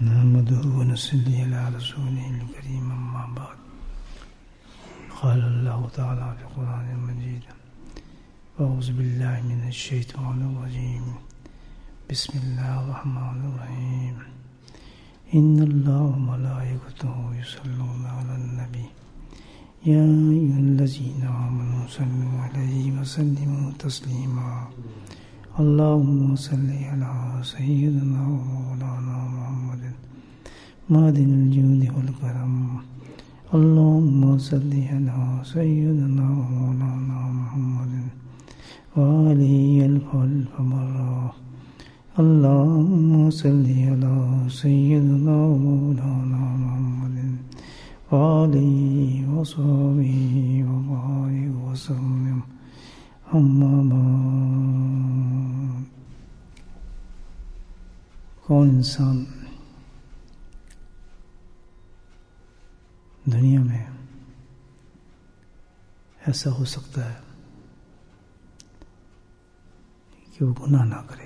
نحمده ونصلي على رسوله الكريم أما بعد قال الله تعالى في القرآن المجيد أعوذ بالله من الشيطان الرجيم بسم الله الرحمن الرحيم إن الله وملائكته يصلون على النبي يا أيها الذين آمنوا صلوا عليه وسلموا تسليما اللهم صل على سيدنا ومولانا محمد معدن الجود والكرم اللهم صل على سيدنا ومولانا محمد وآله ألف ألف مرة اللهم صل على سيدنا ومولانا محمد وآله وصحبه وبارك وسلم أما بعد کون انسان دنیا میں ایسا ہو سکتا ہے کہ وہ گناہ نہ کرے،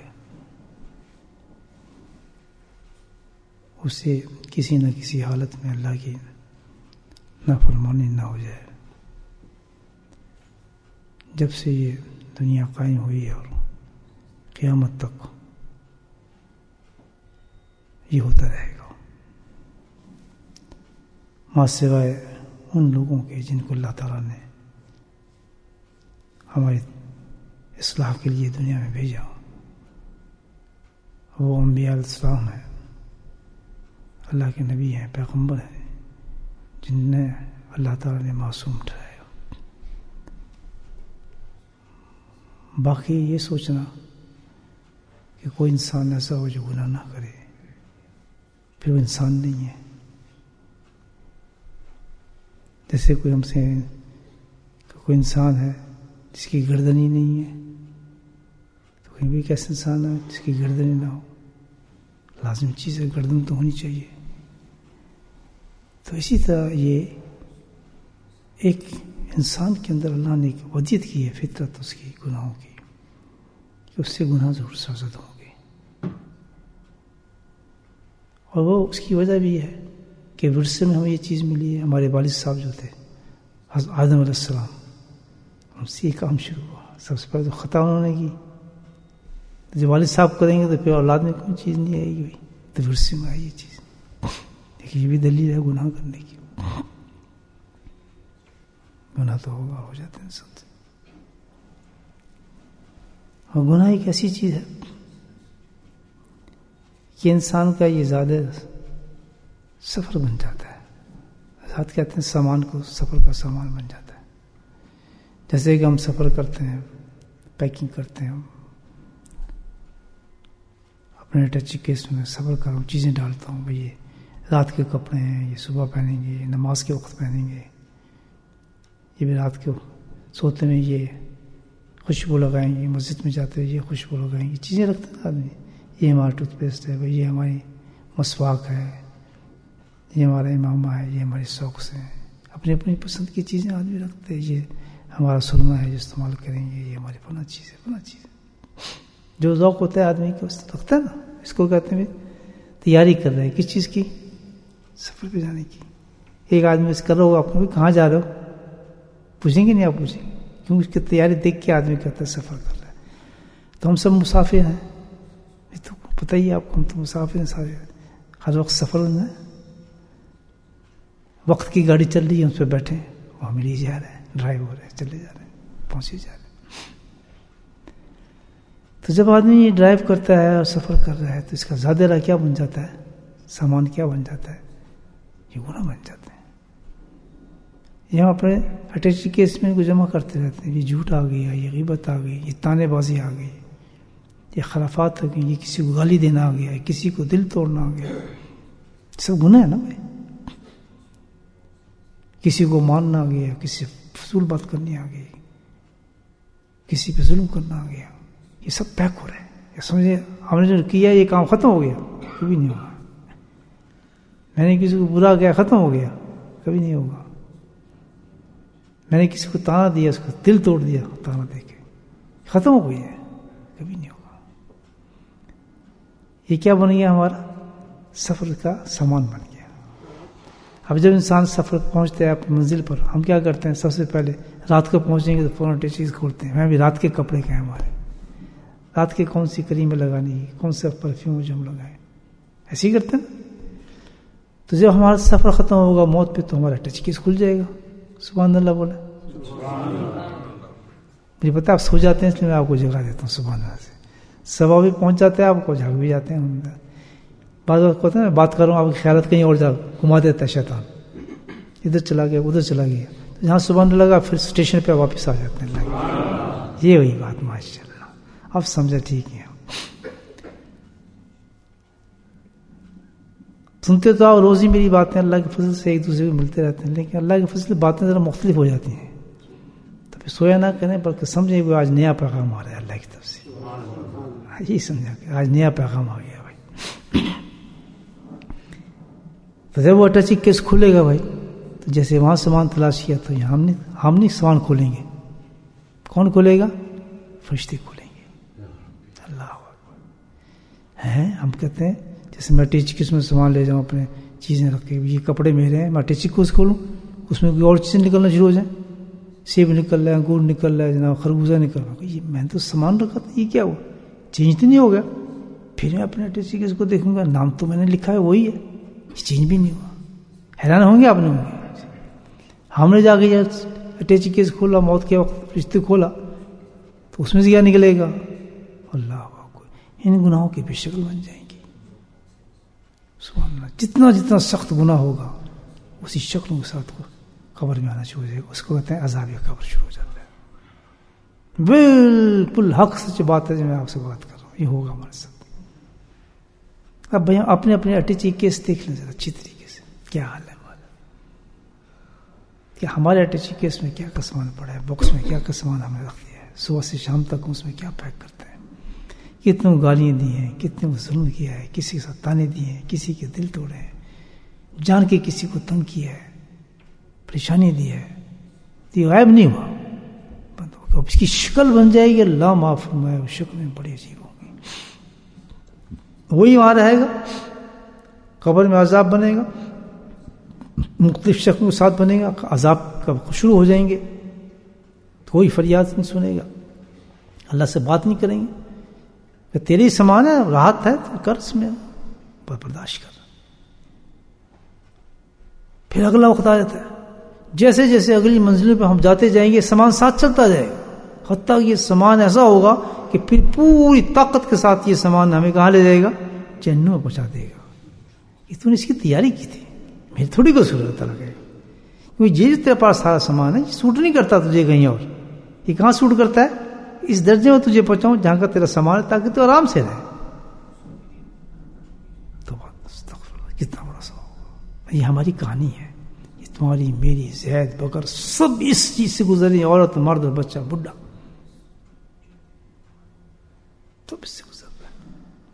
اسے کسی نہ کسی حالت میں اللہ کی نافرمانی نہ ہو جائے۔ جب سے یہ دنیا قائم ہوئی ہے اور قیامت تک یہ ہوتا رہے گا، ماں سوائے ان لوگوں کے جن کو اللہ تعالیٰ نے ہماری اصلاح کے لیے دنیا میں بھیجا۔ وہ انبیاء علیہ السلام ہیں، اللہ کے نبی ہیں، پیغمبر ہیں، جن نے اللہ تعالیٰ نے معصوم ٹھہرایا۔ باقی یہ سوچنا کہ کوئی انسان ایسا ہو جو گناہ نہ کرے، پھر وہ انسان نہیں ہے۔ جیسے کوئی ہم سے کوئی انسان ہے جس کی گردن ہی نہیں ہے، تو کوئی بھی کیسا انسان ہے جس کی گردن ہی نہ ہو؟ لازم چیز ہے، گردن تو ہونی چاہیے۔ تو اسی طرح یہ ایک انسان کے اندر اللہ نے ایک ودیت کی ہے، فطرت اس کی گناہوں کی، کہ اس سے گناہ ضرور سرزد ہوں گے۔ اور وہ اس کی وجہ بھی ہے کہ ورثے میں ہمیں یہ چیز ملی ہے۔ ہمارے والد صاحب جو تھے حضرت آدم علیہ السلام، ان سے یہ کام شروع ہوا۔ سب سے پہلے تو خطا انہوں نے کی، جب والد صاحب کریں گے تو پھر اولاد میں کوئی چیز نہیں آئے گی، تو ورثے میں آئی یہ چیز۔ دیکھیے یہ بھی دلیل ہے گناہ کرنے کی۔ گناہ تو ہوگا، ہو جاتے ہیں انسان سے۔ اور گناہ ایک ایسی چیز ہے کہ انسان کا یہ زیادہ سفر بن جاتا ہے۔ حضرت کہتے ہیں سامان کو سفر کا سامان بن جاتا ہے۔ جیسے کہ ہم سفر کرتے ہیں، پیکنگ کرتے ہیں، اپنے ٹچی کیس میں سفر کر رہا ہوں، چیزیں ڈالتا ہوں، بھئی یہ رات کے کپڑے ہیں، یہ صبح پہنیں گے، یہ نماز کے وقت پہنیں گے، یہ بھی رات کو سوتے میں یہ خوشبو لگائیں گے، مسجد میں جاتے ہوئے یہ خوشبو لگائیں گے، چیزیں رکھتے ہیں آدمی۔ یہ ہمارا ٹوتھ پیسٹ ہے، بھئی یہ ہماری مسواک ہے، یہ ہمارا امامہ ہے، یہ ہماری سوکس ہیں۔ اپنی اپنی پسند کی چیزیں آدمی رکھتے ہیں۔ یہ ہمارا سرما ہے جو استعمال کریں گے، یہ ہماری فلاں چیز ہے، فلاں چیز ہے۔ جو ذوق ہوتا ہے آدمی کو رکھتا ہے نا، اس کو کہتے ہیں تیاری کر رہے ہیں کس چیز کی؟ سفر پہ جانے کی۔ ایک آدمی اس کر رہا ہوگا، آپ کو کہاں جا رہے ہو پوچھیں گے نہیں؟ آپ پوچھیں گے کیوں؟ اس کی تیاری دیکھ کے آدمی کہتا ہے سفر کر رہا ہے۔ تو ہم سب مسافر ہیں، تو پتہ ہی آپ کو، ہم تو مسافر ہیں سارے، ہر وقت سفر میں۔ وقت کی گاڑی چل رہی ہے، اس پہ بیٹھے ہیں، وہ ہم لے جا رہے ہیں، ڈرائیو ہو رہے ہیں، چلے جا رہے ہیں، پہنچے جا رہے ہیں۔ تو جب آدمی یہ ڈرائیو کرتا ہے اور سفر کر رہا ہے تو اس کا زیادہ کیا بن جاتا ہے؟ سامان کیا بن جاتا ہے؟ یہ گناہ بن جاتے ہیں۔ یہ ہم اپنے اٹیچی کیس میں کو جمع کرتے رہتے ہیں، یہ جھوٹ آ گیا، یہ غیبت آ گئی، یہ تانے بازی آ گئی، یہ خرافات آ گئی، یہ کسی کو گالی دینا آ گیا، کسی کو دل توڑنا آ گیا، سب گناہ ہے نا بھائی۔ کسی کو ماننا آ گیا، کسی سے فضول بات کرنی آ گئی، کسی پہ ظلم کرنا آ گیا، یہ سب پیک ہو رہے ہیں۔ یہ سمجھے ہم نے جو کیا یہ کام ختم ہو گیا؟ کبھی نہیں ہوگا۔ میں نے کسی کو برا کیا ختم ہو گیا؟ کبھی نہیں ہوگا۔ میں نے کسی کو تانا دیا، اس کو دل توڑ دیا تانا دے کے، ختم ہو گئی ہے؟ کبھی نہیں ہوگا۔ یہ کیا بن گیا ہمارا؟ سفر کا سامان بن گیا. اب جب انسان سفر پہنچتے ہیں اپنی منزل پر، ہم کیا کرتے ہیں؟ سب سے پہلے رات کو پہنچیں گے تو فوراً ٹیچیز کھولتے ہیں. میں بھی رات کے کپڑے کہیں ہمارے، رات کے کون سی کریمیں لگانی ہے، کون سا پرفیوم جو ہم لگائیں، ایسے ہی کرتے ہیں. تو جب ہمارا سفر ختم ہوگا موت پہ تو ہمارا ٹچ کیس کھل جائے گا. سبحان اللہ بولے. مجھے پتا آپ سو جاتے ہیں اس لیے میں آپ کو جگا دیتا ہوں. سبحان اللہ سے صبح بھی پہنچ جاتے ہیں، آپ کو جھاگ بھی جاتے ہیں. بعض وقت ہوتا ہے نا بات کر رہا ہوں آپ کی خیالات کہیں اور جا گھما دیتا ہے شیطان، ادھر چلا گیا ادھر چلا گیا، تو جہاں سبحان اللہ لگا پھر اسٹیشن پہ واپس آ جاتے ہیں. یہ وہی بات ماشاء اللہ اب سمجھا. ٹھیک ہے سنتے تو آپ روز ہی میری باتیں اللہ کے فضل سے ایک دوسرے کو ملتے رہتے ہیں، لیکن اللہ کے فضل سے باتیں ذرا مختلف ہو جاتی ہیں. تو پھر سویا نہ کریں بلکہ سمجھیں وہ آج نیا پیغام آ رہا ہے اللہ کی طرف سے. یہی سمجھا کہ آج نیا پیغام آ گیا بھائی. تو جب وہ ٹچ کیس کھلے گا بھائی، تو جیسے وہاں سامان تلاش کیا تو یہاں ہم نہیں سامان کھولیں گے. کون کھولے گا؟ فرشتے کھولیں گے. اللہ ہے. ہم کہتے ہیں جیسے میں ٹچ کیس میں سامان لے جاؤں، اپنے چیزیں رکھ کے، یہ کپڑے میرے ہیں، میں ٹچ کیس کھولوں اس میں کوئی اور چیزیں نکلنا شروع ہو جائیں، سیب نکل رہا ہے، انگور نکل رہا ہے، جناب خربوزہ نکل رہا ہے، یہ میں نے تو سامان رکھا تھا، یہ کیا ہوا؟ چینج تو نہیں ہو گیا. پھر میں اپنے ٹچ کیس کو دیکھوں گا، نام تو میں نے لکھا ہے وہی ہے، یہ چینج بھی نہیں ہوا. حیران ہوں گے آپ نے. ہم نے جا کے ٹچ کیس کھولا موت کے وقت، رشتے کھولا تو اس میں سے کیا نکلے گا؟ اللہ ان گناہوں کی بھی شکل بن جائیں گی. سبحان اللہ. جتنا جتنا سخت گناہ ہوگا اسی شکلوں کے ساتھ قبر میں آنا شروع ہو جائے گا. اس کو کہتے ہیں عذاب قبر شروع ہو جاتا ہے. بالکل حق سچ بات ہے جو میں آپ سے بات کر رہا ہوں، یہ ہوگا ہمارے ساتھ. اب بھائی اپنے اپنے اٹیچی کیس دیکھ لیں ذرا اچھی طریقے سے، کیا حال ہے ہمارا، کہ ہمارے اٹیچی کیس میں کیا کا سامان پڑا ہے، باکس میں کیا کا سامان ہم نے رکھ دیا ہے، صبح سے شام تک اس میں کیا پیک کرتے ہیں، کتنے گالیاں دی ہیں، کتنے کو ظلم کیا ہے، کسی کے ساتھ تانے دیے ہیں، کسی کے دل توڑے ہیں، جان کے کسی کو تنگ کیا ہے، پریشانی دی ہے. یہ غائب نہیں ہوا، اب اس کی شکل بن جائے گی. اللہ معاف فرمائے وہ شکل میں بڑی عجیب ہوگی. وہی وہاں رہے گا، قبر میں عذاب بنے گا، مختلف شکلوں کے ساتھ بنے گا. عذاب کب شروع ہو جائیں گے، کوئی فریاد نہیں سنے گا، اللہ سے بات نہیں کریں گے کہ تیری سامان ہے، راحت ہے تو کر، اس میں برداشت کر. پھر اگلا وقت آ جاتا ہے. جیسے جیسے اگلی منزلوں پہ ہم جاتے جائیں گے سامان ساتھ چلتا جائے گا، حتیٰ کہ یہ سامان ایسا ہوگا کہ پھر پوری طاقت کے ساتھ یہ سامان ہمیں کہاں لے جائے گا؟ جنت میں پہنچا دے گا. یہ تو نے اس کی تیاری کی تھی، میری تھوڑی کو ضرورت ہے. کیونکہ یہ تیرے پاس سارا سامان ہے، یہ سوٹ نہیں کرتا تجھے کہیں اور. یہ کہاں سوٹ کرتا ہے؟ اس درجے میں تجھے پہنچاؤں جہاں کا تیرا سامان ہے، تاکہ تو آرام سے رہے. تو کتنا بڑا سوال. یہ ہماری کہانی ہے، یہ تمہاری میری زید بکر سب اس چیز سے گزرے، عورت مرد اور بچہ بڈھا تو اس سے گزر رہا ہے.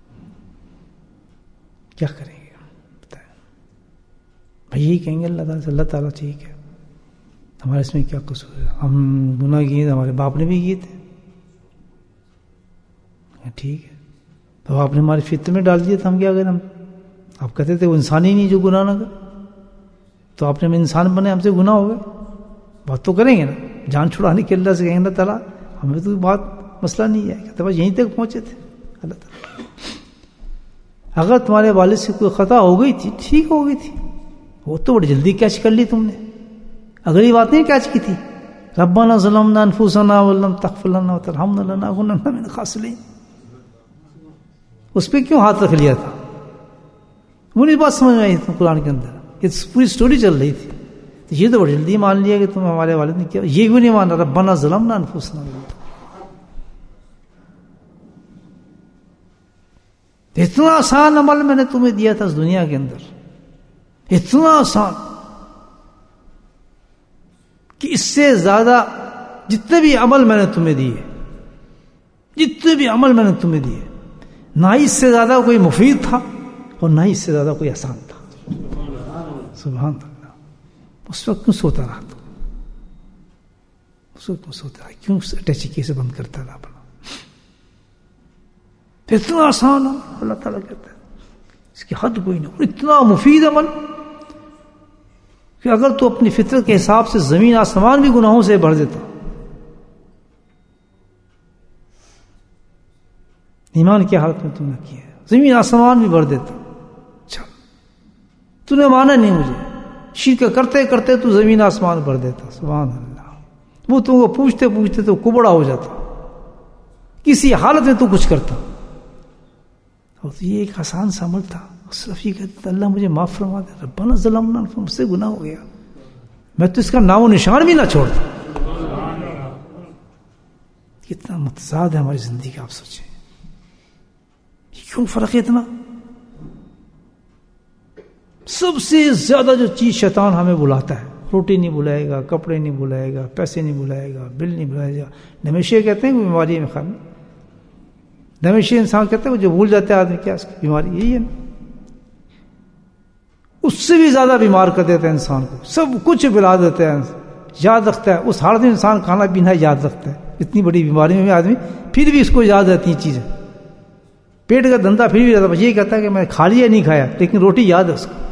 کیا کریں گے بتائیں؟ بھائی یہی کہیں گے اللہ تعالیٰ سے، اللہ تعالیٰ ٹھیک ہے ہمارے اس میں کیا قصور ہے، ہم گناہ کیے تھے، ہمارے باپ نے بھی کیے تھے، ٹھیک ہے تو آپ نے ہمارے فطرت میں ڈال دیا تھا، ہم کیا کریں؟ ہم آپ کہتے تھے وہ انسان ہی نہیں جو گناہ نہ کر، تو آپ نے ہم انسان بنے، ہم سے گناہ ہو گئے. بات تو کریں گے نا، جان چھڑانے کے اللہ سے کہیں گے اللہ تعالیٰ ہمیں تو بات مسئلہ نہیں ہے، کہتے بس یہیں تک پہنچے تھے. اللہ تعالیٰ اگر تمہارے والد سے کوئی خطا ہو گئی تھی، ٹھیک ہو گئی تھی، وہ تو بڑی جلدی کیچ کر لی تم نے، اگلی بات نہیں کیچ کی تھی. ربنا ظلمنا انفسنا ولم تغفر لنا وترحمنا لنكونن من الخاسرین. اس پہ کیوں ہاتھ رکھ لیا تھا؟ وہ نہیں بات سمجھ میں آئی تم قرآن کے اندر، یہ پوری سٹوری چل رہی تھی. تو یہ تو بڑی جلدی مان لیا کہ تم ہمارے والد نے کیا، یہ بھی نہیں مانا ربنا ظلمنا انفسنا. اتنا آسان عمل میں نے تمہیں دیا تھا اس دنیا کے اندر، اتنا آسان کہ اس سے زیادہ جتنے بھی عمل میں نے تمہیں دیے، جتنے بھی عمل میں نے تمہیں دیے، نہ اس سے زیادہ کوئی مفید تھا اور نہ اس سے زیادہ کوئی آسان تھا. سبحان اللہ. اس وقت کیوں سوتا رہا تو، اس وقت کیوں سوتا رہا، کیوں ٹچ کیسے بند کرتا رہا؟ اتنا آسان ہے. اللہ تعالیٰ کہتا ہے اس کی حد کوئی نہیں. اور اتنا مفید عمل کہ اگر تو اپنی فطرت کے حساب سے زمین آسمان بھی گناہوں سے بھر دیتا. ایمان کی حالت میں تم نے کیا ہے, زمین آسمان بھی بھر دیتا. اچھا تو نے مانا نہیں مجھے, شرک کرتے کرتے تو زمین آسمان بھر دیتا. سبحان اللہ. وہ تم کو پوچھتے پوچھتے تو کبڑا ہو جاتا, کسی حالت میں تو کچھ کرتا. اور یہ ایک آسان سا عمل تھا. صرف یہ کہتا اللہ مجھے معاف فرما دے, ربنا ظلمنا انفسنا, مجھ سے گناہ ہو گیا, میں تو اس کا نام و نشان بھی نہ چھوڑتا. کتنا متضاد ہے ہماری زندگی کا, آپ سوچیں کیوں فرق ہے اتنا. سب سے زیادہ جو چیز شیطان ہمیں بلاتا ہے, روٹی نہیں بلائے گا, کپڑے نہیں بلائے گا, پیسے نہیں بلائے گا, بل نہیں بلائے گا. نمیشے کہتے ہیں کہ بیماری میں خان, نمیشے انسان کہتے ہیں جو بھول جاتے ہیں آدمی, کیا اس کی بیماری یہی ہے نا. اس سے بھی زیادہ بیمار کر دیتا ہے انسان کو, سب کچھ بلا دیتا ہے, یاد رکھتا ہے اس حالت میں انسان کھانا پینا یاد رکھتا ہے. اتنی بڑی بیماری میں بھی آدمی پھر بھی اس کو یاد رہتی ہیں چیزیں. پیٹ کا دھندا پھر بھی رہتا ہے, یہ کہتا ہے کہ میں کھا لیا نہیں کھایا, لیکن روٹی یاد ہے اس کو.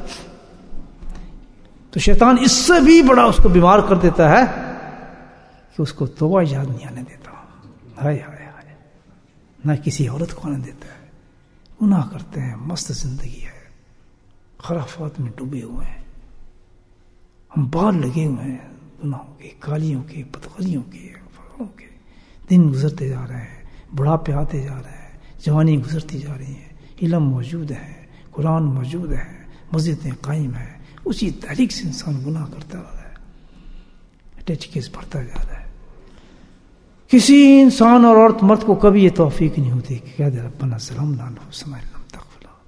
تو شیطان اس سے بھی بڑا اس کو بیمار کر دیتا ہے کہ اس کو توبہ یاد نہیں آنے دیتا. ہائے ہائے ہائے, نہ کسی عورت کو آنے دیتا ہے. گناہ کرتے ہیں, مست زندگی ہے, خرافات میں ڈوبے ہوئے ہیں, ہم باہر لگے ہوئے ہیں گناہوں کے, کالیوں کے, بدغریوں کے, فروں کے. دن گزرتے جا رہے ہیں, بڑھاپے آتے جا رہے ہیں, جوانی گزرتی جا رہی ہے, علم موجود ہے, قرآن موجود ہے, مسجدیں قائم ہیں, اسی تحریک سے انسان گناہ کرتا رہا ہے, ٹچ کیس بڑھتا جا رہا ہے. کسی انسان اور عورت مرد کو کبھی یہ توفیق نہیں ہوتی کہ کہہ دے ربنا ظلمنا انفسنا ان لم تغفر لنا.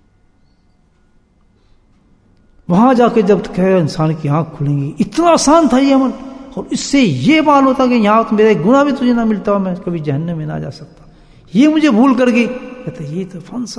وہاں جا کے جب کہ انسان کی آنکھ کھلیں گی, اتنا آسان تھا یہ عمل, اور اس سے یہ معلوم ہوتا کہ یہاں تو میرے گناہ بھی تجھے نہ ملتا, میں کبھی جہنم میں نہ جا سکتا, یہ مجھے بھول کر گئی. کہتا یہ تو فنسا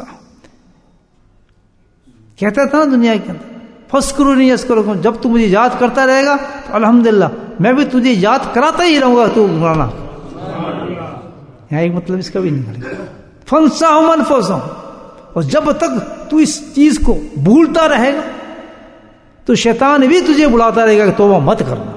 کہتا تھا نا دنیا کے اندر, فذکرونی اذکرکم, جب تو مجھے یاد کرتا رہے گا تو الحمدللہ میں بھی تجھے یاد کراتا ہی رہوں گا, تو گناہ نہ. یہاں ایک مطلب اس کا بھی نہیں کرے, فنساہم انفسہم. اور جب تک تو اس چیز کو بھولتا رہے گا تو شیطان بھی تجھے بلاتا رہے گا کہ توبہ مت کرنا.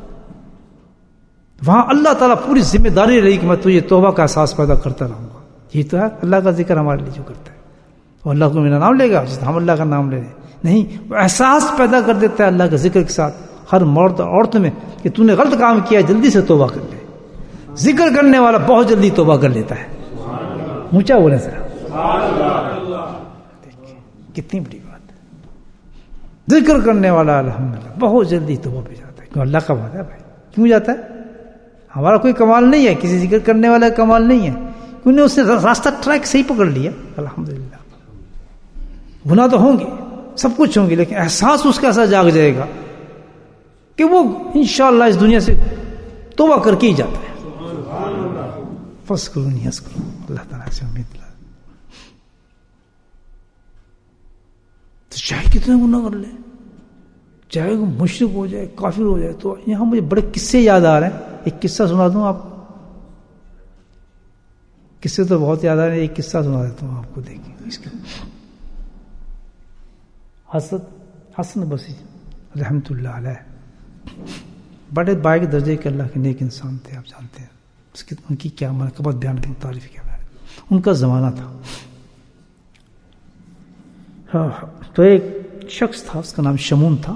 وہاں اللہ تعالیٰ پوری ذمہ داری رہی کہ میں تجھے توبہ کا احساس پیدا کرتا رہوں گا. یہ تو ہے اللہ کا ذکر ہمارے لیے جو کرتا ہے, اور اللہ کو میرا نام لے گا, ہم اللہ کا نام لے رہے نہیں, وہ احساس پیدا کر دیتا ہے اللہ کے ذکر کے ساتھ ہر مرد اور عورت میں کہ تو نے غلط کام کیا, جلدی سے توبہ کر لے. ذکر کرنے والا بہت جلدی توبہ کر لیتا ہے. اونچا بولے ذرا, کتنی بڑی بات ہے. ذکر کرنے والا الحمدللہ بہت جلدی توبہ پہ جاتا ہے. کیوں اللہ کا وعدہ ہے بھائی, کیوں جاتا ہے؟ ہمارا کوئی کمال نہیں ہے, کسی ذکر کرنے والا کمال نہیں ہے, کیوں اس نے راستہ ٹریک صحیح پکڑ لیا الحمدللہ. گناہ تو ہوں گے, سب کچھ ہوں گے, لیکن احساس اس کا ایسا جاگ جائے گا کہ وہ انشاءاللہ اس دنیا سے توبہ کر کے ہی جاتا ہے. فذکرونی اذکرکم, اللہ تعالیٰ سے امید لا. تو چاہے کتنے گناہ کر لے, چاہے وہ مشرک ہو جائے, کافر ہو جائے. تو یہاں مجھے بڑے قصے یاد آ رہے ہیں. ایک قصہ سنا دوں آپ کو, قصے تو بہت یاد آ رہے ہیں, ایک قصہ سنا دیتا ہوں آپ کو, دیکھیں اس کے. حسن بصری رحمت اللہ علیہ بڑے بائی درجے کے اللہ کے نیک انسان تھے, آپ جانتے ہیں ان کی کیا منقبت بیان کی, تعریف کیا بیان. ان کا زمانہ تھا. تو ایک شخص تھا, اس کا نام شمون تھا.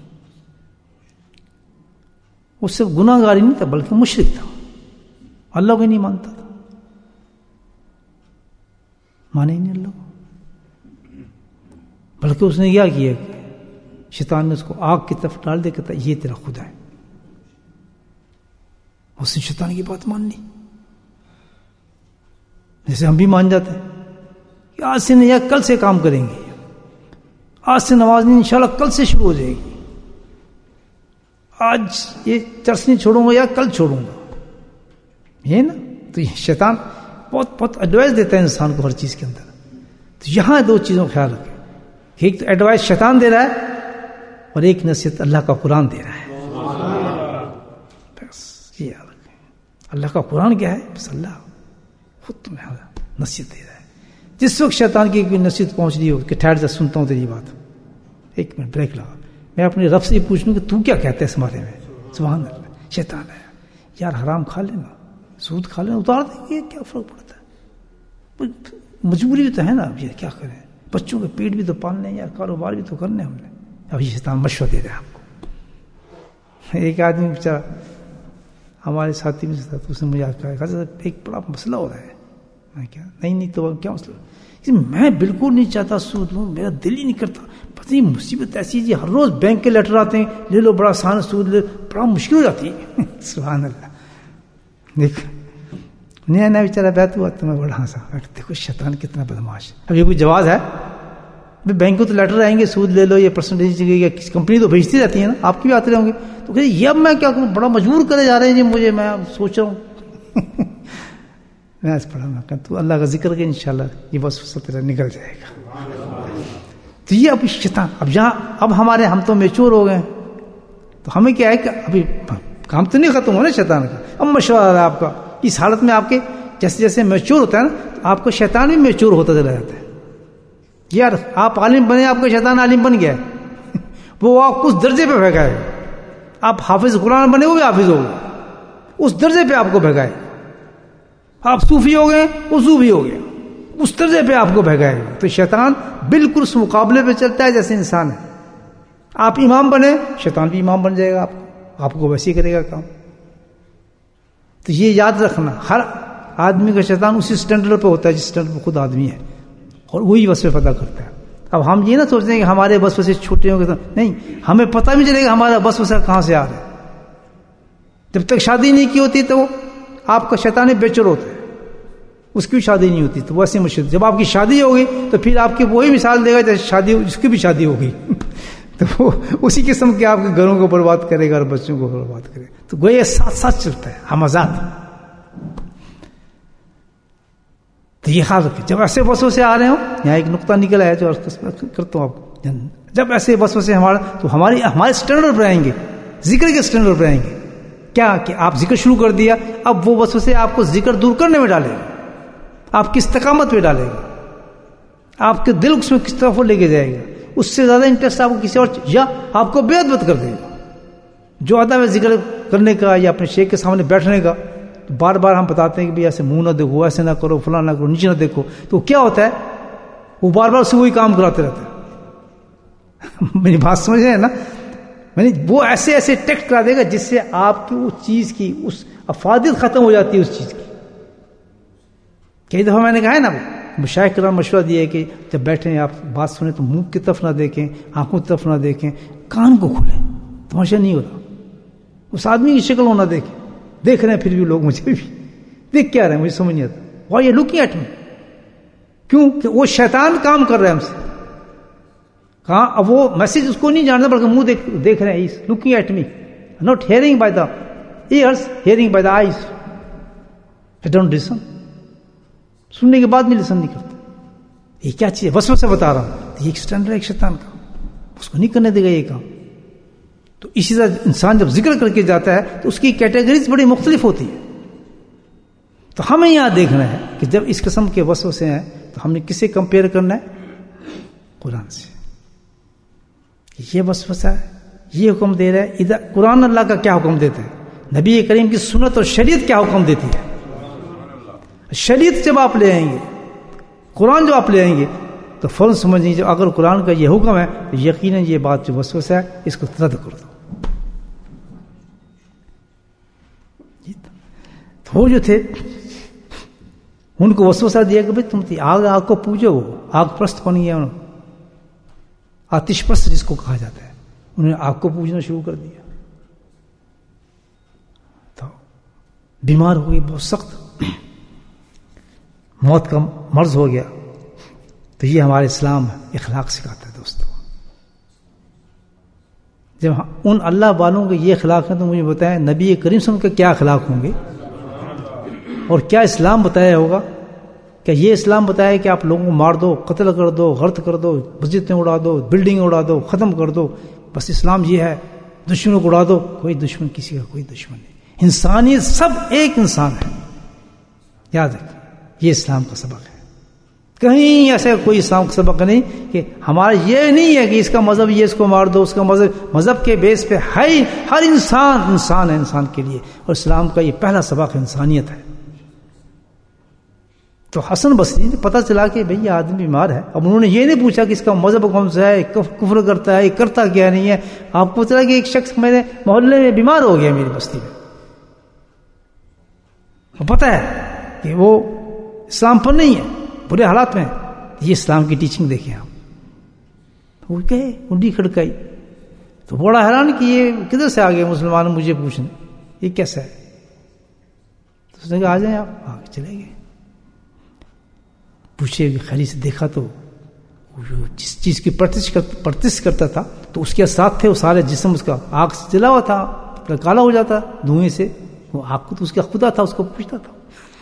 وہ صرف گناہ گاری نہیں تھا بلکہ مشرک تھا, اللہ کو نہیں مانتا تھا, مانے ہی نہیں اللہ کو. بلکہ اس نے کیا کیا, شیطان نے اس کو آگ کی طرف ڈال دے, کہتا یہ تیرا خدا ہے. اس نے شیطان کی بات مان لی, جیسے ہم بھی مان جاتے ہیں کہ آج سے نہیں, یا کل سے کام کریں گے, آج سے نماز نہیں, انشاءاللہ کل سے شروع ہو جائے گی, آج یہ چرس نہیں چھوڑوں گا یا کل چھوڑوں گا, یہ نا. تو یہ شیطان بہت بہت ایڈوائس دیتا ہے انسان کو ہر چیز کے اندر. تو یہاں دو چیزوں کا خیال رکھیں, ایک تو ایڈوائس شیطان دے رہا ہے, اور ایک نصیحت اللہ کا قرآن دے رہا ہے. بس یہ یاد رکھیں, اللہ کا قرآن کیا ہے, بس اللہ خود تمہیں نصیحت دے رہا ہے. جس وقت شیطان کی کوئی نصیحت پہنچ رہی ہو کہ ٹھہر جا سنتا ہوں تیری بات، 1 منٹ بریک لگا، میں اپنے رب سے پوچھ لوں کہ تو کیا کہتا ہے اس بارے میں. سبحان اللہ. شیطان ہے یار حرام کھا لینا، سود کھا لینا، اتار دیں گے، کیا فرق پڑتا ہے، مجبوری بھی تو ہے نا. اب یہ کیا کریں، بچوں کے پیٹ بھی تو پالنے ہیں یار، کاروبار بھی تو کرنے ہم نے. اب یہ شیطان مشورہ دے رہا ہے آپ کو. ایک آدمی بیچارہ ہمارے ساتھی میں سے تھا، تو اس نے مجھے کہا ایک بڑا مسئلہ ہو رہا ہے. میں کیا نہیں تو کیا مسئلہ؟ میں بالکل نہیں چاہتا سود لوں، میرا دل ہی نہیں کرتا، پتہ نہیں مصیبت ایسی جی، ہر روز بینک کے لیٹر آتے ہیں، لے لو بڑا آسان سود لے، بڑا مشکل ہو جاتی ہے. سبحان اللہ. دیکھ نیا نیا بیچارہ بیت ہوا تو میں بڑا ہنسا. دیکھو شیطان کتنا بدماش. اب یہ کوئی جواز ہے؟ بینک کو تو لیٹر آئیں گے، سود لے لو، یہ پرسنٹیج کمپنی تو بھیجتی رہتی ہے نا، آپ کی بھی آتے رہیں گے. تو کہ یہ اب میں کیا کروں، بڑا مجبور کرے جا رہے ہیں جی مجھے، میں سوچ رہا ہوں. میں پڑھا میں کہ تو اللہ کا ذکر کہ انشاءاللہ یہ وسوسہ تیرا نکل جائے گا. تو یہ اب شیطان، اب ہم تو میچور ہو گئے، تو ہمیں کیا ہے کہ ابھی کام تو نہیں ختم ہو نا شیطان کا. اب مشورہ ہے آپ کا، اس حالت میں آپ کے جیسے جیسے میچور ہوتا ہے نا، تو آپ کو شیطان بھی میچور ہوتا چلا جاتا ہے. یار آپ عالم بنے، آپ کا شیطان عالم بن گیا ہے، وہ آپ کو اس درجے پہ بھگائے. آپ حافظ قرآن بنے، وہ بھی حافظ ہو گئے، اس درجے پہ آپ کو بھگائے. آپ صوفی ہو گئے، وہ صوفی ہو گیا، اس درجے پہ آپ کو بھگائے. تو شیطان بالکل اس مقابلے پہ چلتا ہے جیسے انسان ہے. آپ امام بنے، شیطان بھی امام بن جائے گا، آپ کو ویسے ہی کرے گا کام. تو یہ یاد رکھنا، ہر آدمی کا شیطان اسی سٹینڈرڈ پہ ہوتا ہے جس سٹینڈرڈ پہ خود آدمی ہے، اور وہی وصفے پتہ کرتا ہے. اب ہم یہ نہ سوچتے ہیں کہ ہمارے وسوسے چھوٹے ہوں گے، تو نہیں، ہمیں پتہ بھی چلے گا ہمارا وسوسہ کہاں سے آ رہا ہے. جب تک شادی نہیں کی ہوتی تو آپ کا شیطان بیچر ہوتا ہے، اس کی بھی شادی نہیں ہوتی تو ویسے مشکل. جب آپ کی شادی ہوگی تو پھر آپ کی وہی مثال دے گا جیسے شادی اس کی بھی شادی ہوگی. تو وہ اسی قسم کے آپ کے گھروں کو برباد کرے گا اور بچوں کو برباد کرے گا. تو گویا ساتھ ساتھ چلتا ہے، ہم آزاد. تو یہ خیال رکھیں جب ایسے وسوسے آ رہے ہوں. یہاں ایک نقطہ نکلا ہے جو کرتا ہوں آپ کو. جب ایسے وسوسے تو ہمارے سٹینڈرڈ پر آئیں گے، ذکر کے سٹینڈرڈ پر آئیں گے. کیا کہ آپ ذکر شروع کر دیا، اب وہ وسوسے آپ کو ذکر دور کرنے میں ڈالے گا، آپ کی استقامت پہ ڈالے گا، آپ کے دل اس میں کس طرف لے کے جائے گا. اس سے زیادہ انٹرسٹ آپ کو کسی اور یا آپ کو بے ادب کر دے گا. جو آدھا ہے ذکر کرنے کا یا اپنے شیخ کے سامنے بیٹھنے کا، بار بار ہم بتاتے ہیں کہ بھی ایسے منہ نہ دیکھو، ایسے نہ کرو، فلاں نہ کرو، نیچے نہ دیکھو. تو کیا ہوتا ہے، وہ بار بار سے وہی کام کراتے رہتے ہیں. میری بات سمجھ رہے ہیں نا؟ وہ ایسے ایسے ٹیکسٹ کرا دے گا جس سے آپ کی اس چیز کی اس افادیت ختم ہو جاتی ہے اس چیز کی. کئی دفعہ میں نے کہا ہے نا، مشائخ کرام مشورہ دیا ہے کہ جب بیٹھیں آپ بات سنیں تو منہ کی طرف نہ دیکھیں، آنکھوں کی طرف نہ دیکھیں، کان کو کھولیں. تماشا نہیں ہوتا، اس آدمی کی شکل نہ دیکھیں. دیکھ رہے ہیں پھر بھی لوگ، مجھے بھی دیکھ کیا رہے ہیں، مجھے سمجھ نہیں آتا. Why are looking at me, کیوں کہ وہ شیطان کام کر رہا ہے ہم سے. کہاں اب وہ میسج اس کو نہیں جانتا، بلکہ منہ دیکھ رہے ہیں. Looking at me, not hearing by the ears, hearing by the eyes. I don't listen. سننے کے بعد بھی لسن نہیں کرتا. یہ کیا چیز ہے؟ وسوسہ بتا رہا ہوں. یہ ایک اسٹینڈرڈ ہے ایک شیطان کا، اس کو نہیں کرنے دے گا یہ کام. تو اسی طرح انسان جب ذکر کر کے جاتا ہے تو اس کی کیٹیگریز بڑی مختلف ہوتی ہے. تو ہمیں یہاں دیکھنا ہے کہ جب اس قسم کے وسوسے ہیں تو ہم نے کسے کمپیئر کرنا ہے؟ قرآن سے. یہ وسوسہ ہے، یہ حکم دے رہا ہے. ادھر قرآن اللہ کا کیا حکم دیتا ہے، نبی کریم کی سنت اور شریعت کیا حکم دیتی ہے. شریعت جب آپ لے آئیں گے، قرآن جب آپ لے آئیں گے تو فوراً سمجھ لیجیے اگر قرآن کا یہ حکم ہے تو یقیناً یہ بات جو وسوسہ ہے اس کو رد کر دو. تو وہ جو تھے ان کو وسوسہ دیا کہ بھائی تم آگ کو پوجو. وہ آگ پرست بن گیا، آتش پرست جس کو کہا جاتا ہے. انہوں نے آگ کو پوجنا شروع کر دیا. تو بیمار ہو گئی، بہت سخت موت کا مرض ہو گیا. تو یہ ہمارے اسلام اخلاق سکھاتا ہے دوستوں. جب ان اللہ والوں کے یہ اخلاق ہیں تو مجھے بتائیں نبی کریم صلی اللہ علیہ وسلم کے کیا اخلاق ہوں گے، اور کیا اسلام بتایا ہوگا. کیا یہ اسلام بتایا کہ آپ لوگوں کو مار دو، قتل کر دو، غرق کر دو، مسجدیں اڑا دو، بلڈنگ اڑا دو، ختم کر دو، بس اسلام یہ ہے. دشمنوں کو اڑا دو. کوئی دشمن کسی کا کوئی دشمن نہیں. انسانیت سب ایک انسان ہے. یاد رکھیں یہ اسلام کا سبق ہے. کہیں ایسا کوئی اسلام کا سبق نہیں کہ ہمارا یہ نہیں ہے کہ اس کا مذہب یہ اس کو مار دو، اس کا مذہب کے بیس پہ ہے ہر انسان ہے انسان کے لیے، اور اسلام کا یہ پہلا سبق انسانیت ہے۔ تو حسن بصری نے پتہ چلا کہ بھئی یہ آدمی بیمار ہے، اب انہوں نے یہ نہیں پوچھا کہ اس کا مذہب کون سا ہے، کفر کرتا ہے، کرتا کیا نہیں ہے، آپ کو چلا کہ ایک شخص میرے محلے میں بیمار ہو گیا میری بستی میں، پتہ ہے کہ وہ اسلام پر نہیں ہے، برے حالات میں، یہ اسلام کی ٹیچنگ دیکھیں آپ۔ وہ کہے انڈی کھڑکائی تو بڑا حیران کہ یہ کدھر سے آ گئے مسلمان مجھے پوچھنے یہ کیسا ہے، تو اس نے کہا آ جائیں آپ، آگے چلے گئے، پوچھے خیری سے دیکھا تو جس چیز کی پرتش کرتا تھا تو اس کے ساتھ تھے وہ سارے جسم اس کا آگ سے جلا ہوا تھا، کالا ہو جاتا دھوئیں سے، وہ آگ کو تو اس کا خدا تھا، اس کو پوچھتا تھا۔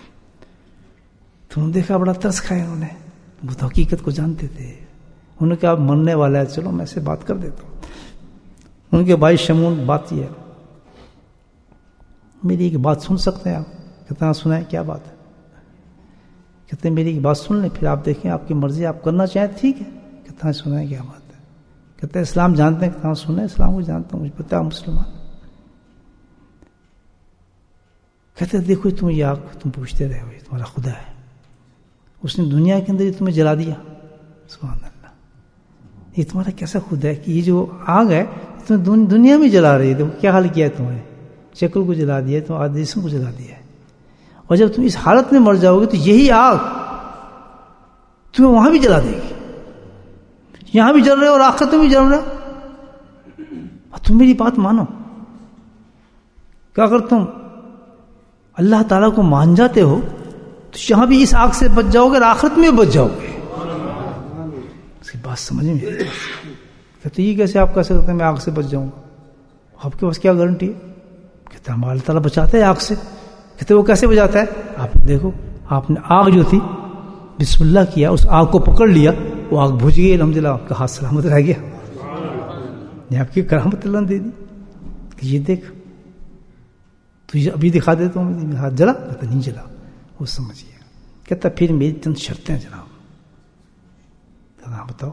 تو انہوں نے دیکھا بڑا ترس کھایا، انہوں نے، وہ تو حقیقت کو جانتے تھے، انہوں نے کہا مرنے والا ہے، چلو میں سے بات کر دیتا ہوں۔ ان کے بھائی شمون بات یہ ہے، میری ایک بات سن سکتے ہیں آپ؟ کتنا سنائیں، کیا بات ہے؟ کہتے ہیں میری ایک بات سن لیں، پھر آپ دیکھیں آپ کی مرضی، آپ کرنا چاہیں ٹھیک ہے، کتنا سنائیں، کیا بات ہے؟ کہتے ہیں اسلام جانتے ہیں؟ کتنا سنیں، اسلام کو جانتا ہوں، مجھے پتا ہے مسلمان۔ کہتے ہیں دیکھو تم یہ آگ تم پوچھتے رہے ہو، یہ تمہارا خدا ہے، اس نے دنیا کے اندر تمہیں جلا دیا، سبحان اللہ، یہ تمہارا کیسا خدا ہے کہ یہ جو آگ ہے تمہیں دنیا میں جلا رہی ہے، دیکھو کیا حال کیا ہے تمہیں، شکل کو جلا دیا ہے، تم آدمی جسم کو جلا دیا ہے، اور جب تم اس حالت میں مر جاؤ گے تو یہی آگ تمہیں وہاں بھی جلا دے گی، یہاں بھی جل رہے ہو اور آخرت میں بھی جل رہے ہو، اور تم میری بات مانو کہ اگر تم اللہ تعالیٰ کو مان جاتے ہو تو یہاں بھی اس آگ سے بچ جاؤ گے اور آخرت میں بچ جاؤ گے۔ اس کی بات سمجھ میں کہتے یہ کیسے آپ کیسے کرتے ہیں میں آگ سے بچ جاؤں گا، آپ کے پاس کیا گارنٹی ہے؟ کہتے ہیں ہمارا اللہ تعالیٰ بچاتا ہے آگ سے۔ کہتے وہ کیسے بچاتا ہے؟ آپ دیکھو، آپ نے آگ جو تھی بسم اللہ کیا، اس آگ کو پکڑ لیا، وہ آگ بجھ گئی، الحمدللہ آپ کا ہاتھ سلامت رہ گیا، یہ آپ کی کرامت اللہ نے دے دی کہ یہ دیکھ تو یہ ابھی دکھا دیتا ہوں، میرا ہاتھ جلا؟ کہتا نہیں جلا، وہ سمجھ گیا۔ کہتا پھر میری چند شرطیں جناب۔ بتاؤ۔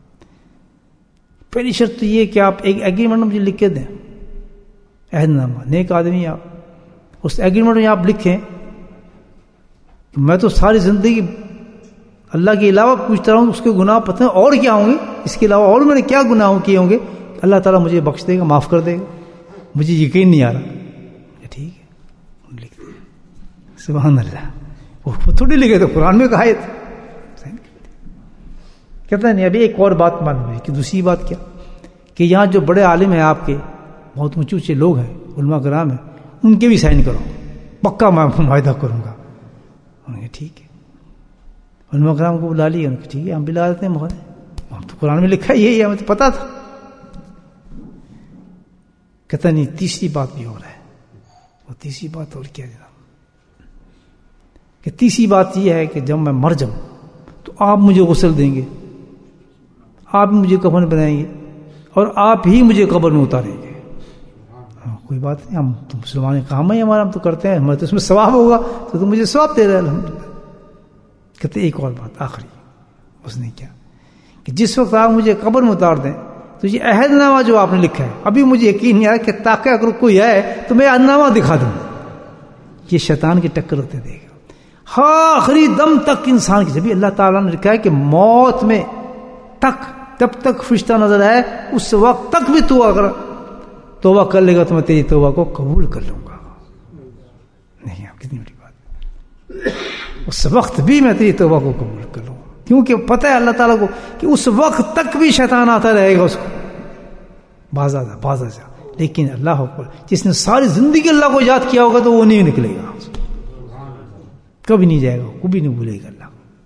پہلی شرط تو یہ کہ آپ ایک ایگریمنٹ مجھے لکھ کے دیں، عہد نامہ، نیک آدمی آپ، اس ایگریمنٹ میں آپ لکھیں کہ میں تو ساری زندگی اللہ کے علاوہ پوچھتا رہا ہوں، اس کے گناہ پتہ ہیں اور کیا ہوں گے، اس کے علاوہ اور میں نے کیا گناہ کیے ہوں گے، اللہ تعالیٰ مجھے بخش دے گا، معاف کر دے گا، مجھے یقین نہیں آ رہا۔ ٹھیک ہے، لکھ دیں، سبحان اللہ، وہ تھوڑی لکھے تو قرآن میں کہا ہے۔ کہتا نہیں ابھی ایک اور بات معلوم ہے کہ دوسری بات کیا کہ یہاں جو بڑے عالم ہیں آپ کے، بہت اونچے اونچے لوگ ہیں، علماء کرام ہیں، ان کے بھی سائن کرو، پکا میں معاہدہ کروں گا۔ انہوں نے ٹھیک ہے، علماء کرام کو بلا لیا، ٹھیک ہے ہم بلا دیتے ہیں معاہدے، ہم تو قرآن میں لکھا یہی ہے، ہمیں تو پتا تھا۔ کہتا نہیں تیسری بات بھی ہو رہا ہے، وہ تیسری بات اور کیا جناب کہ تیسری بات یہ ہے کہ جب میں مر جاؤں تو آپ مجھے غسل دیں گے، آپ مجھے کفن بنائیں گے اور آپ ہی مجھے قبر میں اتاریں گے۔ کوئی بات نہیں، ہم تو مسلمان کام ہے ہمارا، ہم تو کرتے ہیں، ہمارے تو اس میں ثواب ہوگا تو تم مجھے ثواب دے رہے الحمدللہ۔ کہتے ایک اور بات آخری اس نے کیا کہ جس وقت آپ مجھے قبر میں اتار دیں تو یہ عہد نامہ جو آپ نے لکھا ہے، ابھی مجھے یقین نہیں آ رہا کہ تاکہ اگر کوئی ہے تو میں عہد نامہ دکھا دوں، یہ شیطان کی ٹکر ہوتے دے گا۔ ہاں آخری دم تک انسان کی، جبھی اللہ تعالیٰ نے لکھا ہے کہ موت میں تک جب تک فرشتہ نظر آئے اس وقت تک بھی تو اگر توبہ کر لے گا تو میں تیری توبہ کو قبول کر لوں گا۔ نہیں آپ کتنی بڑی بات، اس وقت بھی میں تیری توبہ کو قبول کر لوں گا، کیونکہ پتہ ہے اللہ تعالیٰ کو کہ اس وقت تک بھی شیطان آتا رہے گا اس کو، باز آ جا، لیکن اللہ کو جس نے ساری زندگی اللہ کو یاد کیا ہوگا تو وہ نہیں نکلے گا، کبھی نہیں جائے گا، کبھی نہیں بھولے گا اللہ۔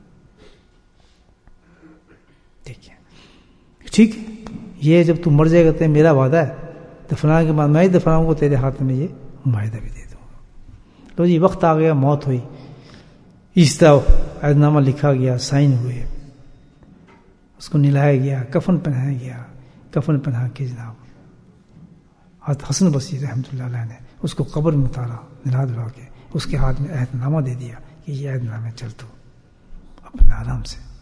ٹھیک ہے، یہ جب تو مر جائے گا تو میرا وعدہ ہے، دفنانے کے بعد میں ہی دفناؤں گا، تیرے ہاتھ میں یہ معاہدہ بھی دے دوں گا۔ تو یہ وقت آ گیا، موت ہوئی، اس طرح عہد نامہ لکھا گیا، سائن ہوئے، اس کو نلایا گیا، کفن پہنایا گیا، کفن پہنا کے جناب حسن بصری رحمۃ اللہ علیہ نے اس کو قبر میں اتارا، نلا دلا کے اس کے ہاتھ میں عہد نامہ دے دیا کہ یہ عہد نامہ چل تو اپنے آرام سے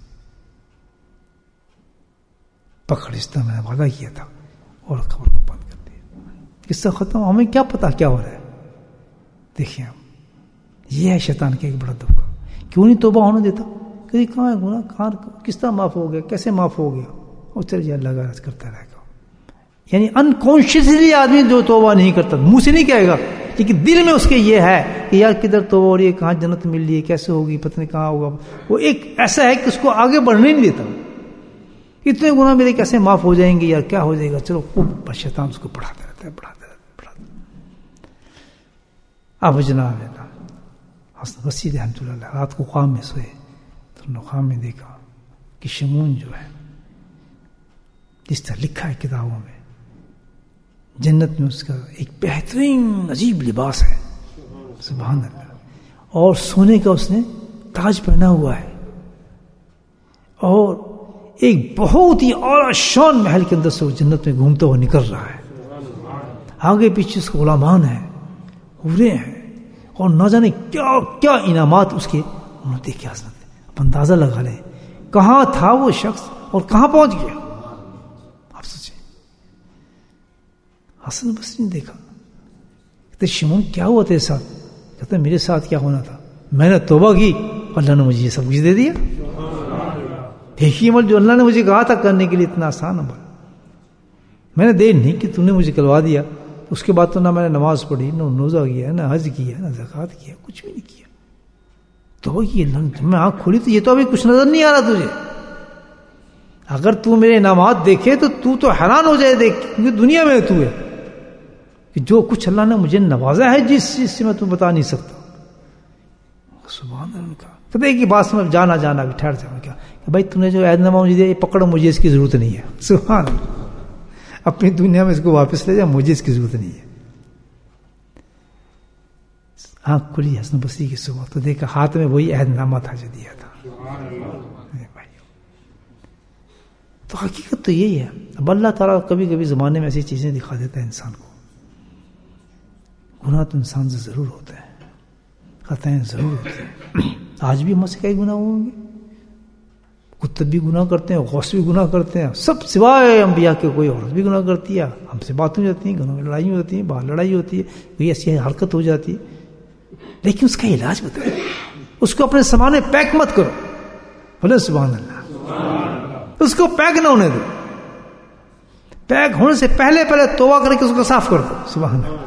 پکڑ اس طرح میں نے وعدہ کیا تھا، اور قبر کو بند کر دیا. قصہ ختم. ہمیں کیا پتا کیا ہو رہا ہے. دیکھیں آپ، یہ ہے شیطان کا ایک بڑا دھوکہ. کیوں نہیں توبہ ہونے دیتا؟ کہ کہاں ہے گناہ، کہاں کس طرح معاف ہو گیا، کیسے معاف ہو گیا، اور چل اللہ کا رضا کرتا رہے گا. یعنی انکانشیسلی آدمی جو توبہ نہیں کرتا، منہ سے نہیں کہے گا، لیکن دل میں اس کے یہ ہے کہ یار کدھر توبہ ہو رہی ہے، کہاں جنت مل رہی ہے، کیسے ہوگی، پتہ نہیں کہاں ہوگا. وہ ایک ایسا ہے کہ اس کو آگے بڑھنے نہیں دیتا. اتنے گناہ میرے کیسے معاف ہو جائیں گے، یا کیا ہو جائے گا، چلو وہ شیطان اس کو بڑھاتا رہتا ہے. اب جناب حسن بصری رحمۃ اللہ علیہ رات کو خواب میں سوئے تو انہوں نے خواب میں دیکھا کہ شمون جو ہے، جس طرح لکھا ہے کتابوں میں، جنت میں اس کا ایک بہترین عجیب لباس ہے، سبحان اللہ، اور سونے کا اس نے تاج پہنا ہوا ہے، اور ایک بہت ہی اعلیٰ شان محل کے اندر سے وہ جنت میں گھومتا ہوا نکل رہا ہے. آگے پیچھے اس کو غلامان ہیں، حوریں ہیں، اور نہ جانے کیا کیا انعامات اس کے. انہوں نے دیکھا حضرت، اب اندازہ لگا لیں کہاں تھا وہ شخص اور کہاں پہنچ گیا. آپ سوچیں، حسن بصری نے دیکھا، کہتے شمون کیا ہوا تیرے ساتھ؟ کہتے میرے ساتھ کیا ہونا تھا، میں نے توبہ کی، اللہ نے مجھے یہ سب کچھ دے دیا. ایک ہی عمل جو اللہ نے مجھے کہا تھا کرنے کے لیے، اتنا آسان عمل میں نے دیر نہیں کہ تو نے مجھے کروا دیا. اس کے بعد تو نہ میں نے نماز پڑھی، نہ روزہ کیا، نہ حج کیا، نہ زکوٰۃ کیا، کچھ بھی نہیں کیا. تو یہ میں آنکھ کھولی تو یہ تو ابھی کچھ نظر نہیں آ رہا تجھے. اگر تو میرے انعامات دیکھے تو حیران ہو جائے دیکھ، کیونکہ دنیا میں تو ہے کہ جو کچھ اللہ نے مجھے نوازا ہے جس چیز سے میں تو بتا نہیں سکتا. سبحان اللہ کا کہتے کہ بات میں جانا بھی ٹھہر جانا کیا کہ بھائی تم نے جو عہد نامہ مجھے دیا، یہ پکڑو، مجھے اس کی ضرورت نہیں ہے. سبحان اللہ، اپنی دنیا میں اس کو واپس لے جا، مجھے اس کی ضرورت نہیں ہے. آنکھ کھلی حسن بصری کی صبح تو دیکھا ہاتھ میں وہی عہد نامہ تھا جو دیا تھا. تو حقیقت تو یہی ہے. اب اللہ تعالیٰ کبھی کبھی زمانے میں ایسی چیزیں دکھا دیتا ہے انسان کو. گناہ تو انسان سے ضرور ہوتا ہے، خطائیں ضرور ہوتی ہیں. آج بھی ہم سے کئی گناہ ہوں گے. کتب بھی گناہ کرتے ہیں، غوث بھی گناہ کرتے ہیں، سب سوائے انبیاء کے کوئی عورت بھی گناہ کرتی ہے. ہم سے باتیں ہو جاتی ہیں، گھروں میں لڑائی ہوتی ہیں، باہر لڑائی ہوتی ہے، کوئی ایسی حرکت ہو جاتی ہے. لیکن اس کا علاج بتائیں. اس کو اپنے سامان میں پیک مت کرو. بولے سبحان اللہ. اس کو پیک نہ ہونے دو. پیک ہونے سے پہلے توبہ کر کے اس کو صاف کر دو. سبحان اللہ.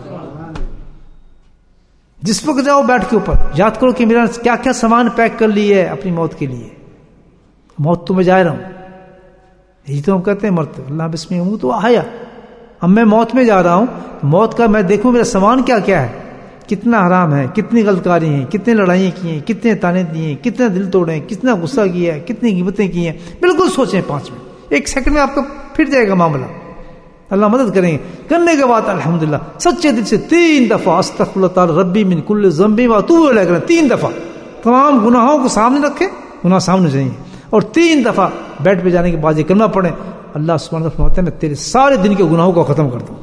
جس وقت جاؤ بیٹھ کے اوپر یاد کرو کہ میرا کیا کیا سامان پیک کر لی ہے اپنی موت کے لیے. موت تو میں جا رہا ہوں، یہی تو ہم کہتے ہیں مرتے اللہ بسم ہوں تو آیا. اب میں موت میں جا رہا ہوں، موت کا میں دیکھوں میرا سامان کیا کیا ہے، کتنا حرام ہے، کتنی غلط کاری ہیں، کتنے لڑائیاں کی ہیں، کتنے تانے دیے ہیں، کتنے دل توڑے ہیں، کتنا غصہ کیا ہے، کتنی غیبتیں کی ہیں. بالکل سوچیں 5 منٹ، 1 سیکنڈ میں آپ کا پھر جائے گا معاملہ. اللہ مدد کریں گے. کرنے کے بعد الحمدللہ سچے دل سے 3 دفعہ استغفر اللہ تعالی ربی من کل ذنب واتوب الیہ کریں. 3 دفعہ تمام گناہوں کو سامنے رکھیں، گناہ سامنے چاہیے، اور 3 دفعہ بیڈ پہ جانے کے بعد یہ کلمہ پڑھیں. اللہ سبحانہ وتعالی فرماتا ہے میں تیرے سارے دن کے گناہوں کو ختم کر دوں.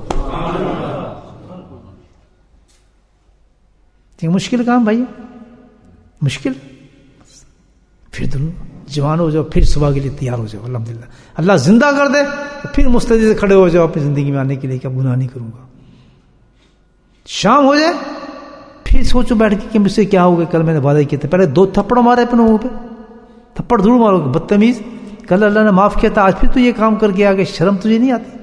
یہ مشکل کام بھائی، مشکل. پھر جوان ہو جاؤ، پھر صبح کے لیے تیار ہو جاؤ. الحمدللہ اللہ زندہ کر دے تو پھر مستعد سے کھڑے ہو جاؤ اپنی زندگی میں آنے کے لیے کہ اب گناہ نہیں کروں گا. شام ہو جائے پھر سوچو بیٹھ کے کہ مجھ سے کیا ہوگا. کل میں نے وعدہ کیا تھا، پہلے 2 تھپڑ مارے اپنے منہ پہ، تھپڑ ضرور مارو گے بدتمیز. کل اللہ نے معاف کیا تھا، آج پھر تو یہ کام کر کے آگے شرم تجھے نہیں آتی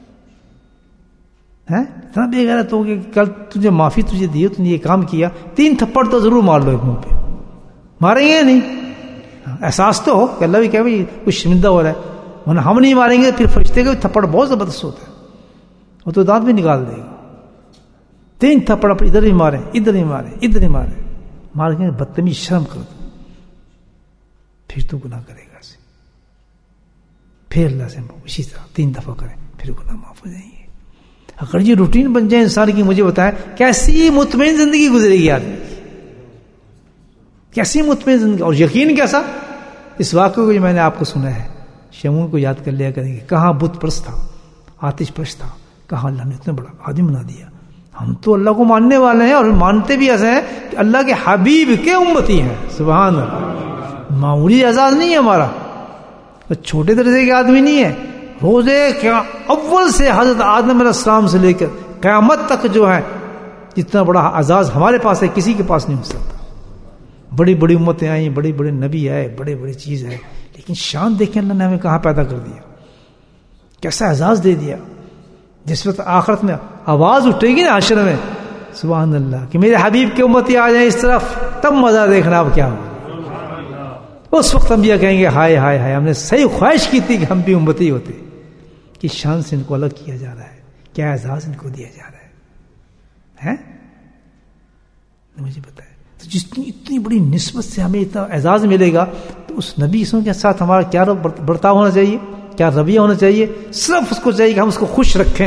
ہے؟ اتنا بے غیرت ہو کہ کل تجھے معافی تجھے دی، تم نے یہ کام کیا. 3 تھپڑ تو ضرور مار لو ایک منہ پہ. ماریں گے نہیں؟ احساس تو ہو کہ اللہ بھی کہے بھائی کچھ شرمندہ ہو رہا ہے. ورنہ ہم نہیں ماریں گے پھر فرشتے کا تھپڑ بہت زبردست ہوتا ہے، وہ تو دانت بھی نکال دے گا. 3 تھپڑ ادھر ہی مارے، ادھر ہی مارے، ادھر ہی مارے. مار کے بدتمیز شرم کر دو، پھر تو گناہ کرے گا. پھر اللہ سے اسی طرح 3 دفعہ کریں، پھر گناہ معاف ہو جائیں گے. اگر یہ روٹین بن جائے انسان کی، مجھے بتائیں کیسی مطمئن زندگی گزرے گی آدمی کی، کیسی مطمئن زندگی. اور یقین کیسا، اس واقعے کو جو میں نے آپ کو سنا ہے، شمون کو یاد کر لیا کریں گے. کہاں بت پرست تھا، آتش پرست تھا، کہاں اللہ نے اتنا بڑا آدمی بنا دیا. ہم تو اللہ کو ماننے والے ہیں، اور مانتے بھی ایسے ہیں کہ اللہ کے حبیب کے امتی ہیں. سبحان اللہ. معمولی اعزاز نہیں ہے ہمارا، چھوٹے درجے کے آدمی نہیں ہے. روزے اول سے حضرت آدم علیہ السلام سے لے کر قیامت تک جو ہے جتنا بڑا اعزاز ہمارے پاس ہے کسی کے پاس نہیں ہو سکتا. بڑی بڑی امتیں آئیں, بڑے بڑے نبی آئے, بڑے بڑی چیز ہے, لیکن شان دیکھیں اللہ نے ہمیں کہاں پیدا کر دیا, کیسا اعزاز دے دیا. جس وقت آخرت میں آواز اٹھے گی نا حشر میں, سبحان اللہ, کہ میرے حبیب کے امتی آ جائیں اس طرف, تب مزہ دیکھنا اب کیا ہو. اس وقت انبیاء کہیں گے ہائے ہائے ہائے, ہم نے صحیح خواہش کی تھی کہ ہم بھی امتی ہوتے. کہ شان سے ان کو الگ کیا جا رہا ہے, کیا اعزاز ان کو دیا جا رہا ہے. مجھے بتائے تو جتنی اتنی بڑی نسبت سے ہمیں اتنا اعزاز ملے گا, تو اس نبی کے ساتھ ہمارا کیا برتاؤ ہونا چاہیے, کیا رویہ ہونا چاہیے. صرف اس کو چاہیے کہ ہم اس کو خوش رکھیں.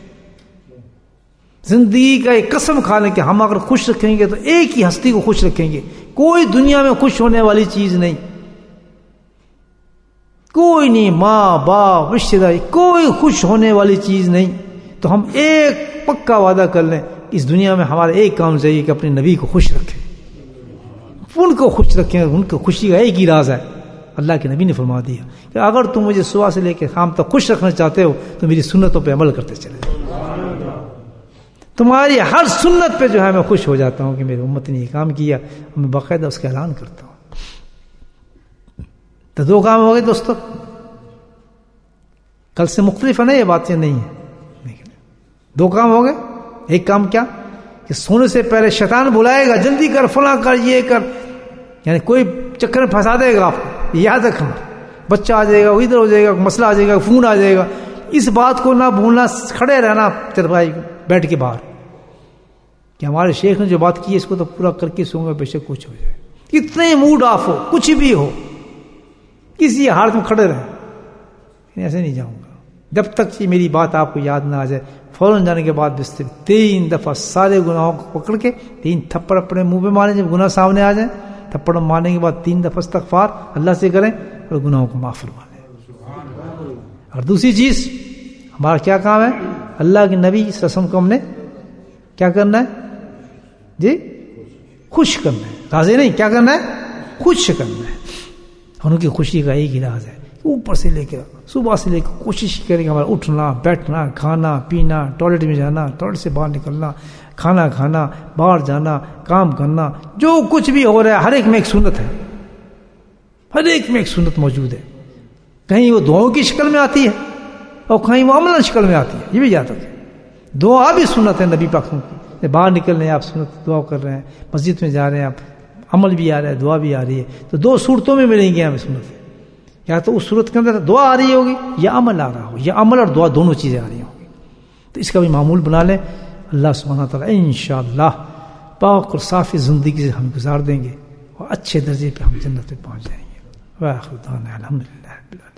زندگی کا ایک قسم کھا لیں کہ ہم اگر خوش رکھیں گے تو ایک ہی ہستی کو خوش رکھیں گے. کوئی دنیا میں خوش ہونے والی چیز نہیں, کوئی نہیں, ماں باپ رشتہ داری, کوئی خوش ہونے والی چیز نہیں. تو ہم ایک پکا وعدہ کر لیں, اس دنیا میں ہمارا ایک کام چاہیے کہ اپنے نبی کو خوش رکھیں, ان کو خوش رکھیں. ان کو خوشی کا ایک ہی راز ہے, اللہ کے نبی نے فرما دیا کہ اگر تم مجھے صبح سے لے کے شام تک خوش رکھنا چاہتے ہو تو میری سنتوں پہ عمل کرتے چلے. تمہاری ہر سنت پہ جو ہے میں خوش ہو جاتا ہوں کہ میری امت نے یہ کام کیا, میں باقاعدہ اس کا اعلان کرتا ہوں. تو دو کام ہو گئے دوستو, کل سے مختلف ہے نا یہ باتیں نہیں ہیں. دو کام ہو گئے. ایک کام کیا کہ سونے سے پہلے شیطان بلائے گا, جلدی کر, فلاں کر, یہ کر, یعنی کوئی چکر میں پھنسا دے گا آپ کو. یاد رکھنا, بچہ آ جائے گا, ادھر ہو جائے گا, مسئلہ آ جائے گا, فون آ جائے گا. اس بات کو نہ بھولنا, کھڑے رہنا چرپائی بیٹھ کے باہر کہ ہمارے شیخ نے جو بات کی ہے اس کو تو پورا کر کے سوں گا, بے شک کچھ ہو جائے. کتنے موڈ آف ہو, کچھ بھی ہو, کسی حالت میں کھڑے رہیں. ایسے نہیں جاؤں گا جب تک یہ میری بات آپ کو یاد نہ آ جائے. فوراً جانے کے بعد بستر 3 دفعہ سارے گناہوں کو پکڑ کے 3 تھپڑ اپنے منہ پہ ماریں. جب گناہ سامنے آ جائیں, تھپڑ مارنے کے بعد 3 دفعہ استغفار اللہ سے کریں اور گناہوں کو معاف فرما لیں. اور دوسری چیز, ہمارا کیا کام ہے, اللہ کے نبی صلی اللہ علیہ وسلم کو ہم نے کیا کرنا ہے جی, خوش کرنا ہے. راضی نہیں, کیا کرنا ہے, خوش کرنا ہے. ان کی خوشی کا ایک ہی راز ہے, اوپر سے لے کے صبح سے لے کے کوشش کریں گے ہمارا اٹھنا, بیٹھنا, کھانا پینا, ٹوائلٹ میں جانا, ٹوائلٹ سے باہر نکلنا, کھانا کھانا, باہر جانا, کام کرنا, جو کچھ بھی ہو رہا ہے ہر ایک میں ایک سنت ہے, ہر ایک میں ایک سنت موجود ہے. کہیں وہ دعاؤں کی شکل میں آتی ہے اور کہیں وہ عمل شکل میں آتی ہے. یہ بھی یاد رکھیں, دعا بھی سنت ہے نبی پاک کی. باہر نکلنے ہیں آپ سنت دعا کر رہے ہیں, مسجد میں جا رہے ہیں آپ, عمل بھی آ رہا ہے, دعا بھی آ رہی ہے. تو 2 صورتوں میں ملیں گے ہمیں سنت. یا تو اس صورت کے اندر دعا آ رہی ہوگی یا عمل آ رہا ہو, یا عمل اور دعا دونوں چیزیں آ رہی ہوں گی. تو اس کا بھی معمول بنا لیں. اللہ سبحانہ تعالیٰ انشاءاللہ پاک اور صافی زندگی سے ہم گزار دیں گے اور اچھے درجے پہ ہم جنت پہ پہنچ جائیں گے. واخر دعوانا الحمدللہ رب العالمین.